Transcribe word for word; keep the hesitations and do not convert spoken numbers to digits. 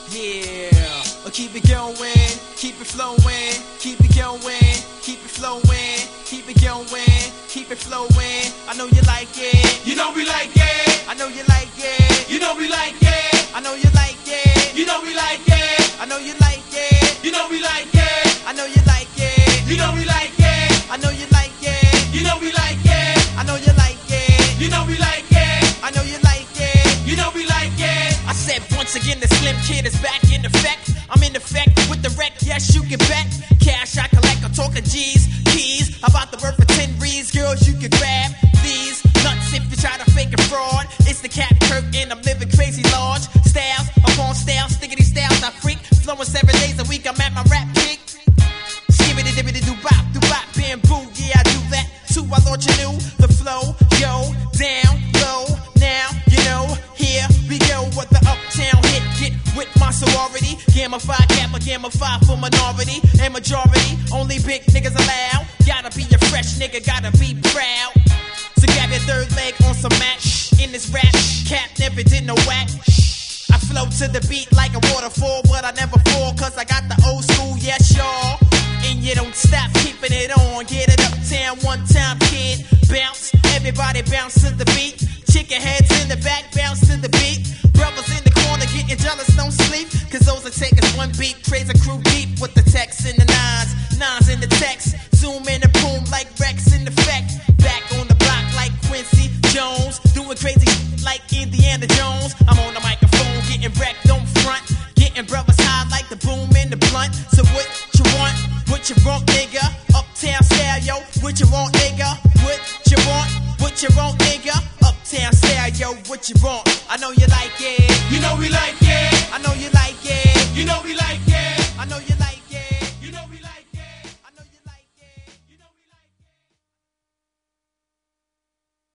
Yeah, or keep it going, keep it flowing, keep it going, keep it flowing, keep it going, keep it flowing. I know you like it, You know we like it. I know you like it, You know we like it. I know you like it, You know we like it. I know you like it, You know we like it. I know you like it, You know we like it. I know you like it, You know we like it. I know you like it, You know we like it. I know you like it. You know we like it. I said once again, the Slim Kid is back in effect. I'm in effect with the wreck, yes, you can bet. Cash I collect, I'm talking G's, keys. About the worth of ten reeds, girls, you can grab these nuts if you try to fake a fraud. It's the Cat Kirk and I'm living crazy large. Styles upon styles, stickity styles, I freak. Flowing seven days a week, I'm at my rap peak. Skibbity dibbity doo bop, doo bop, bamboo, yeah, I do that too. I thought you knew the flow, yo, down, low. Now, you know, here we go with the uptown hit. Get with my sorority. Gamma Phi, Kappa, Gamma Phi for minority. And majority, only big niggas allowed. Gotta be a fresh nigga, gotta be proud. So grab your third leg on some match. In this rap, Cap never did no whack. I flow to the beat like a waterfall, but I never fall, cause I got the old school, yes, y'all. And you don't stop keeping it on. Get it uptown one time, kid. Bounce, everybody bounce to the beat. Chicken heads in the back, bounce to the beat. Brothers in the corner getting jealous, don't sleep. Cause those that take us one beat, praise a crew deep with the text in the nines. Nines in the text, zoom in and boom like Rex in effect. Back on the block like Quincy Jones. Doing crazy shit like Indiana Jones. I'm on the microphone getting wrecked on front. Getting brothers high like the boom in the blunt. So what you want? What you want, nigga? Uptown style, yo. What you want, nigga? What you want? What you want, nigga? Uptown style, yo. What you want? I know you